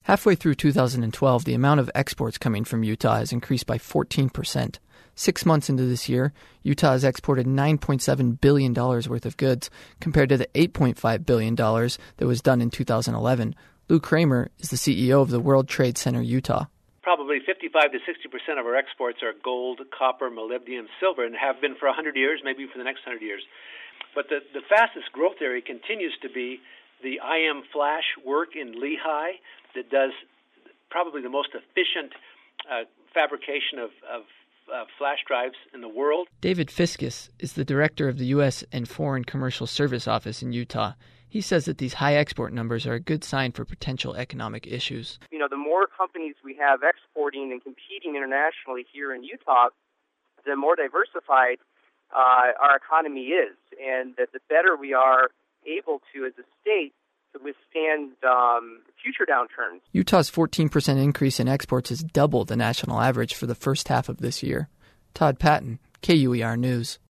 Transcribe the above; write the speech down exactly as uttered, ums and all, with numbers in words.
Halfway through two thousand twelve, the amount of exports coming from Utah has increased by fourteen percent. Six months into this year, Utah has exported nine point seven billion dollars worth of goods, compared to the eight point five billion dollars that was done in two thousand eleven. Lou Kramer is the C E O of the World Trade Center Utah. Probably fifty-five to sixty percent of our exports are gold, copper, molybdenum, silver, and have been for one hundred years, maybe for the next one hundred years. But the, the fastest growth area continues to be the I M Flash work in Lehi that does probably the most efficient uh, fabrication of, of uh, flash drives in the world. David Fiskus is the director of the U S and Foreign Commercial Service Office in Utah. He says that these high export numbers are a good sign for potential economic issues. You know, the more companies we have exporting and competing internationally here in Utah, the more diversified uh, our economy is, and that the better we are able to, as a state, to withstand um, future downturns. Utah's fourteen percent increase in exports is double the national average for the first half of this year. Todd Patton, K U E R News.